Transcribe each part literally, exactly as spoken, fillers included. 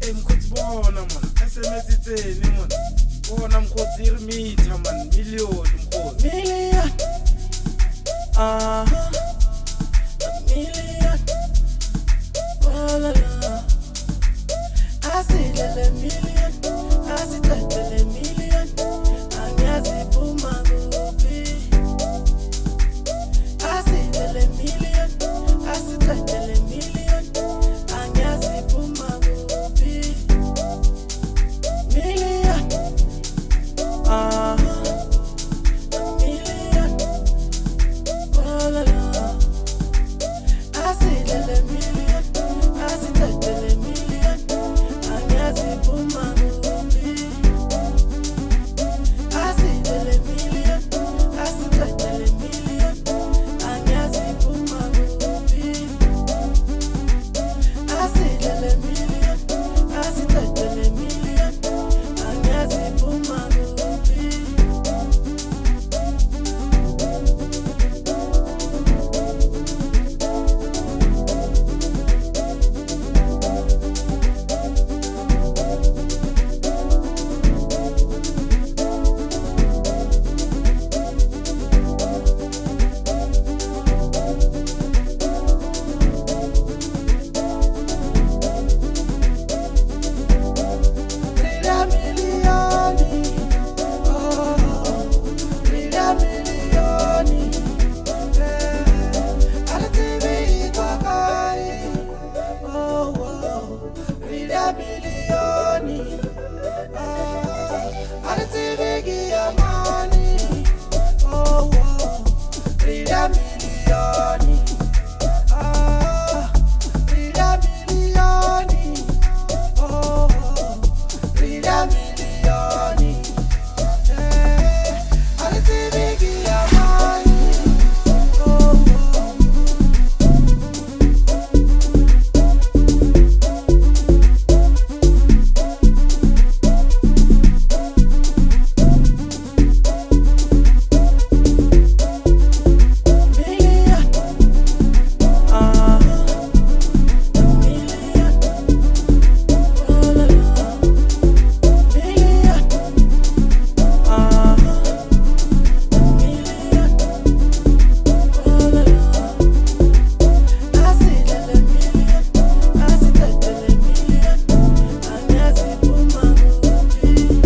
Hey, mkhotsi bona man, S M S itsene man. Bona mkhotsi iri meter man, million mkhotsi. Million. Uh-huh. A million. Oh la la. I see the million. I see the million. Anyazi puma gupi. I see the million. I see the million. Anyazi puma gupi. Million. Uh-huh. A million. Oh la la. I see the million. I see the million. Anyazi puma gupi. I see the million. I see the million. Anyazi puma gupi. I see the million. I see the million. Anyazi puma gupi. Rida milioni, oh, rida milioni, eh, alatibi kwa kai, oh, oh, rida milioni, ah, alatibi kiamani, oh, oh, rida milioni, ah, rida milioni, oh, oh, rida milioni, eh, alatibi kiamani, oh, oh. Million, uh-huh, a million, oh la la. Million, uh-huh, a million, oh la la. I see the million, I see the million. Anyazi puma gupi.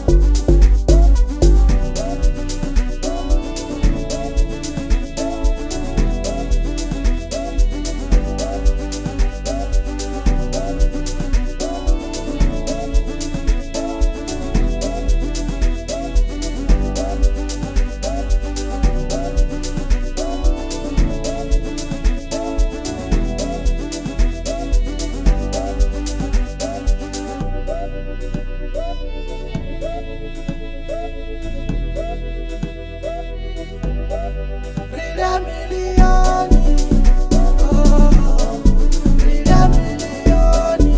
Rida milioni, oh, rida milioni,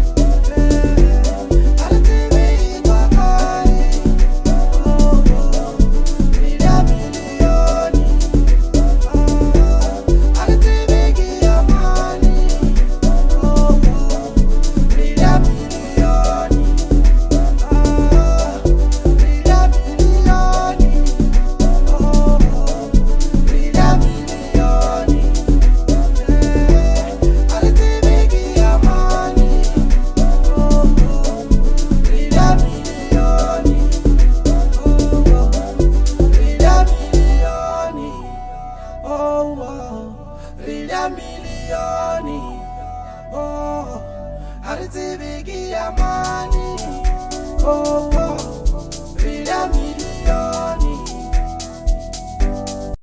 eh, alatibi kwa kai, oh, oh, rida milioni, ah, alatibi kiamani, oh, oh, rida milioni, ah, rida milioni, oh, oh, rida milioni, eh, alatibi kiamani, oh, oh, rida milioni, oh, oh, rida milioni, oh, oh, rida milioni, oh, alatibi kiamani.